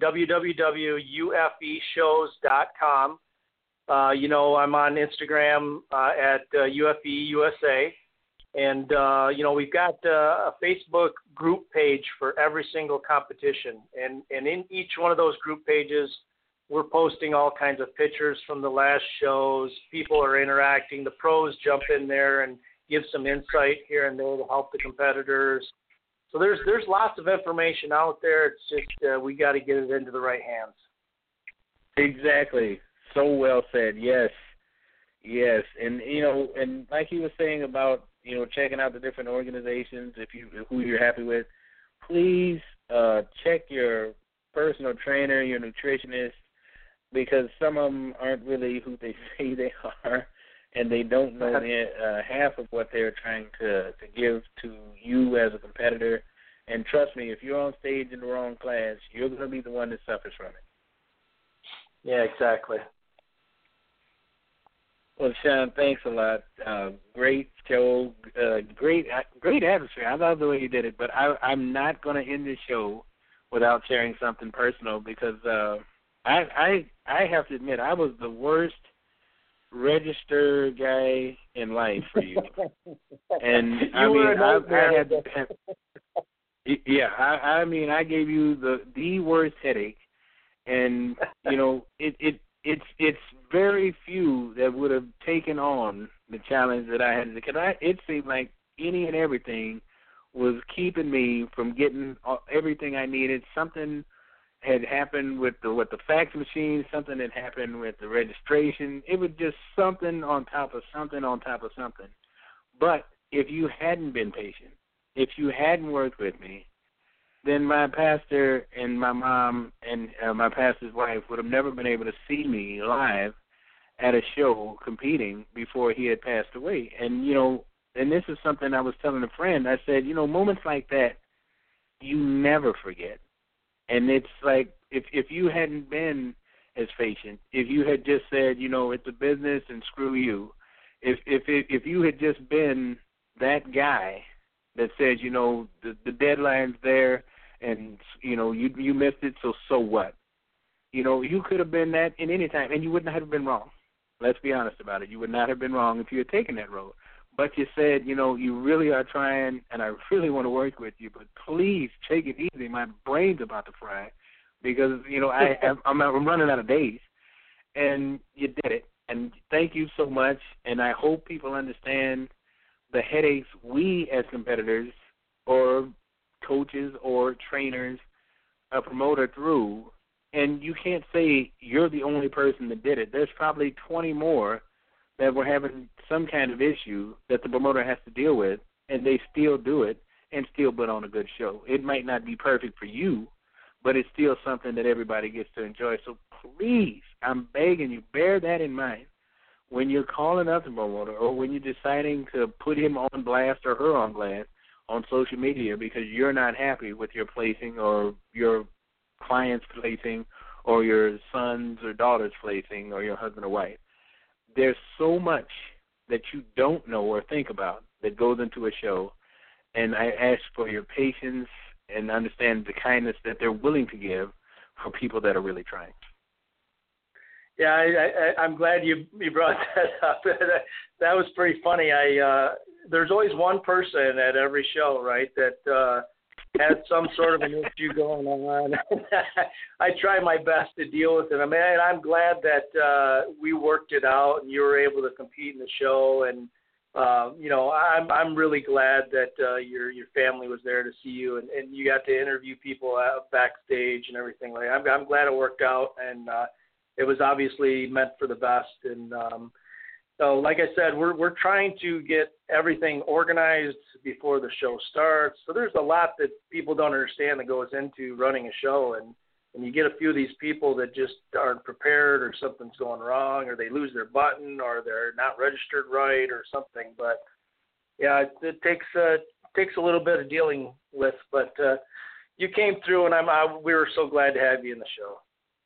www.ufeshows.com. You know, I'm on Instagram at UFE USA. And, you know, we've got a Facebook group page for every single competition. And in each one of those group pages, we're posting all kinds of pictures from the last shows. People are interacting. The pros jump in there and give some insight here and there to help the competitors. So there's lots of information out there. It's just we got to get it into the right hands. Exactly. So well said. Yes. And you know, and like he was saying about, you know, checking out the different organizations, who you're happy with, please check your personal trainer, your nutritionist, because some of them aren't really who they say they are, and they don't know half of what they're trying to give to you as a competitor. And trust me, if you're on stage in the wrong class, you're going to be the one that suffers from it. Yeah, exactly. Well, Sean, thanks a lot. Great show, great atmosphere. I love the way you did it, but I'm not going to end this show without sharing something personal because I have to admit I was the worst register guy in life for you. And I gave you the worst headache, and you know it's very few that would have taken on the challenge that I had, because it seemed like any and everything was keeping me from getting everything I needed. Something had happened with the fax machine, something had happened with the registration. It was just something on top of something on top of something. But if you hadn't been patient, if you hadn't worked with me, then my pastor and my mom and my pastor's wife would have never been able to see me live at a show competing before he had passed away. And, you know, and this is something I was telling a friend. I said, you know, moments like that, you never forget. And it's like if you hadn't been as patient, if you had just said, you know, it's a business and screw you, if you had just been that guy that says, you know, the deadline's there and, you know, you missed it, so what? You know, you could have been that in any time, and you wouldn't have been wrong. Let's be honest about it. You would not have been wrong if you had taken that road. But you said, you know, you really are trying, and I really want to work with you, but please take it easy. My brain's about to fry because, you know, I'm running out of days. And you did it. And thank you so much, and I hope people understand the headaches we as competitors or coaches or trainers a promoter through. And you can't say you're the only person that did it. There's probably 20 more that were having some kind of issue that the promoter has to deal with, and they still do it and still put on a good show. It might not be perfect for you, but it's still something that everybody gets to enjoy. So please, I'm begging you, bear that in mind when you're calling up the promoter or when you're deciding to put him on blast or her on blast on social media because you're not happy with your placing or your client's placing or your son's or daughter's placing or your husband or wife. There's so much that you don't know or think about that goes into a show, and I ask for your patience and understand the kindness that they're willing to give for people that are really trying. Yeah, I'm glad you brought that up. That was pretty funny. There's always one person at every show, right, that had some sort of an issue going on. I try my best to deal with it. I mean, I'm glad that we worked it out and you were able to compete in the show. And you know, I'm really glad that your family was there to see you and you got to interview people backstage and everything. Like, I'm glad it worked out, and it was obviously meant for the best. And so, like I said, we're trying to get everything organized before the show starts. So there's a lot that people don't understand that goes into running a show, and you get a few of these people that just aren't prepared, or something's going wrong, or they lose their button, or they're not registered right, or something. But yeah, it takes a little bit of dealing with. But you came through, and we were so glad to have you in the show.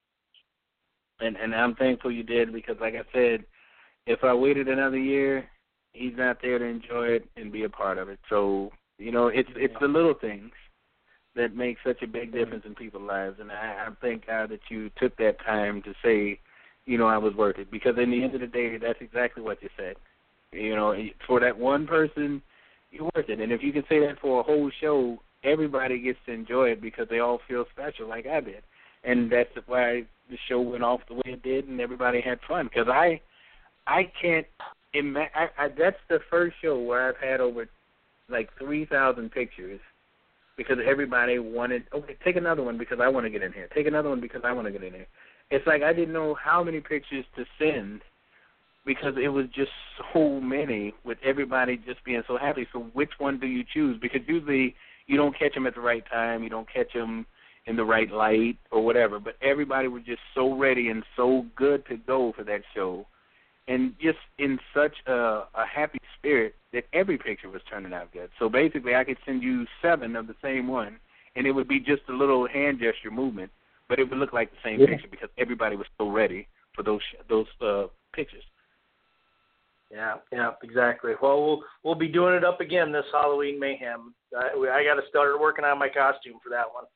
And I'm thankful you did, because like I said, if I waited another year, he's not there to enjoy it and be a part of it. So, you know, it's the little things that make such a big difference in people's lives. And I thank God that you took that time to say, you know, I was worth it. Because in the end of the day, that's exactly what you said. You know, for that one person, you're worth it. And if you can say that for a whole show, everybody gets to enjoy it because they all feel special like I did. And that's why the show went off the way it did and everybody had fun. Because I can't imagine. That's the first show where I've had over like 3,000 pictures because everybody wanted, okay, take another one because I want to get in here. Take another one because I want to get in here. It's like I didn't know how many pictures to send because it was just so many with everybody just being so happy. So which one do you choose? Because usually you don't catch them at the right time. You don't catch them in the right light or whatever, but everybody was just so ready and so good to go for that show, and just in such a happy spirit that every picture was turning out good. So basically I could send you 7 of the same one, and it would be just a little hand gesture movement, but it would look like the same picture because everybody was so ready for those pictures. Yeah, exactly. Well, we'll be doing it up again this Halloween Mayhem. I got to start working on my costume for that one.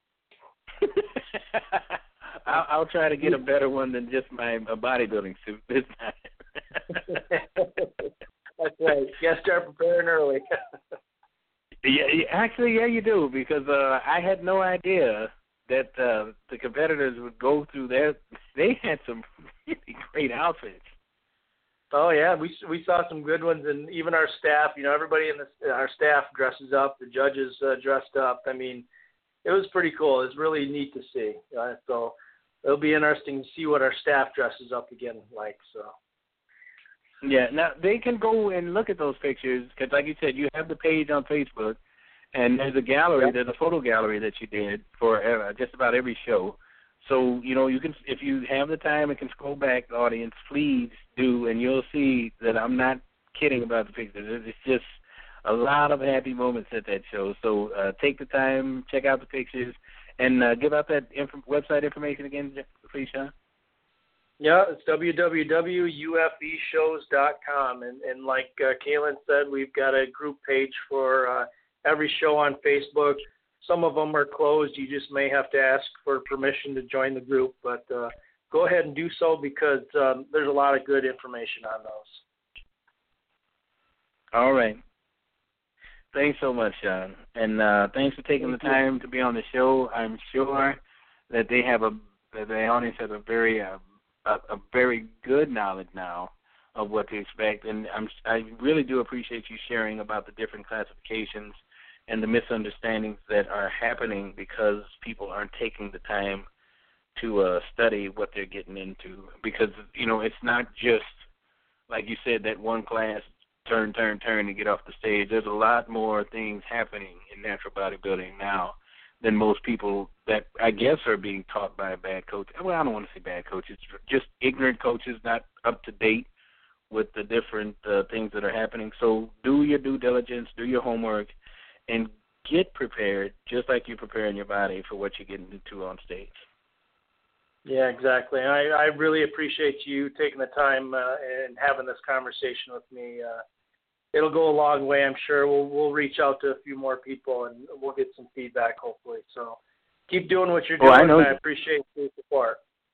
I'll try to get a better one than just my bodybuilding suit this time. That's right. You got to start preparing early. Yeah, you do, because I had no idea that the competitors would go through their. They had some really great outfits. Oh yeah, we saw some good ones, and even our staff. You know, everybody in our staff dresses up. The judges dressed up. I mean, it was pretty cool. It was really neat to see. So it'll be interesting to see what our staff dresses up again like. So. Yeah, now they can go and look at those pictures because, like you said, you have the page on Facebook, and there's a gallery, there's a photo gallery that you did for just about every show. So, you know, you can, if you have the time and can scroll back, audience, please do, and you'll see that I'm not kidding about the pictures. It's just a lot of happy moments at that show. So take the time, check out the pictures, and give out that website information again, please, Sean. Yeah, it's www.ufeshows.com, and like Kaylin said, we've got a group page for every show on Facebook. Some of them are closed. You just may have to ask for permission to join the group, but go ahead and do so because there's a lot of good information on those. All right. Thanks so much, Sean, and thanks for taking the time to be on the show. I'm sure that the audience has a very good knowledge now of what to expect, and I really do appreciate you sharing about the different classifications and the misunderstandings that are happening because people aren't taking the time to study what they're getting into. Because, you know, it's not just, like you said, that one class, turn, and get off the stage. There's a lot more things happening in natural bodybuilding now than most people that I guess are being taught by a bad coach. Well, I don't want to say bad coaches, just ignorant coaches, not up to date with the different things that are happening. So do your due diligence, do your homework, and get prepared just like you're preparing your body for what you're getting into on stage. Yeah, exactly. I really appreciate you taking the time and having this conversation with me. It'll go a long way, I'm sure. We'll reach out to a few more people, and we'll get some feedback, hopefully. So keep doing what you're doing, and I appreciate your support.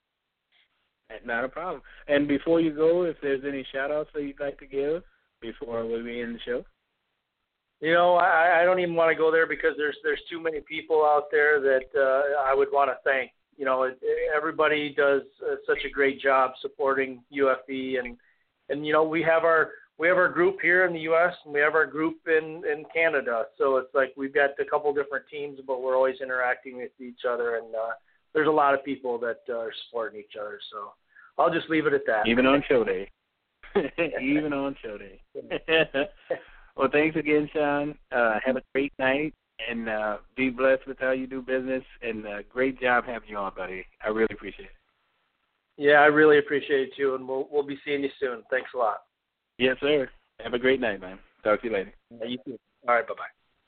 Not a problem. And before you go, if there's any shout-outs that you'd like to give before we end the show? You know, I don't even want to go there because there's too many people out there that I would want to thank. You know, everybody does such a great job supporting UFE, and you know, we have our group here in the U.S. and we have our group in Canada. So it's like we've got a couple different teams, but we're always interacting with each other, and there's a lot of people that are supporting each other. So I'll just leave it at that. Even on show day. Even on show day. Well, thanks again, Sean. Have a great night, and be blessed with how you do business, and great job having you on, buddy. I really appreciate it. Yeah, I really appreciate it, too, and we'll be seeing you soon. Thanks a lot. Yes, sir. Have a great night, man. Talk to you later. Yeah, you too. All right, bye-bye.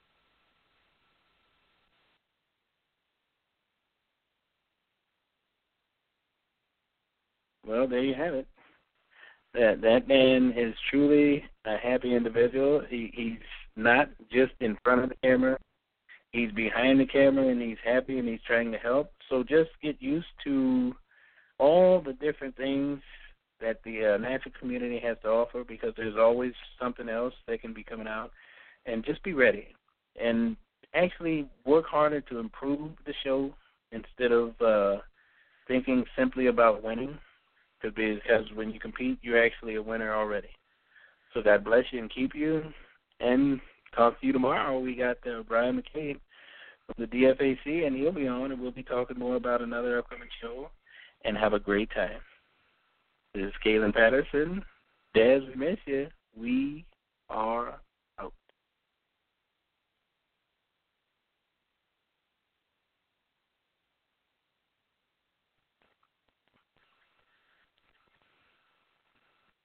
Well, there you have it. That man is truly a happy individual. He's not just in front of the camera. He's behind the camera, and he's happy, and he's trying to help. So just get used to all the different things that the natural community has to offer, because there's always something else that can be coming out. And just be ready. And actually work harder to improve the show instead of thinking simply about winning. Because when you compete, you're actually a winner already. So God bless you and keep you. And talk to you tomorrow. We got Brian McCabe from the DFAC, and he'll be on, and we'll be talking more about another upcoming show. And have a great time. This is Kaylin Patterson. Daz, we miss you. We are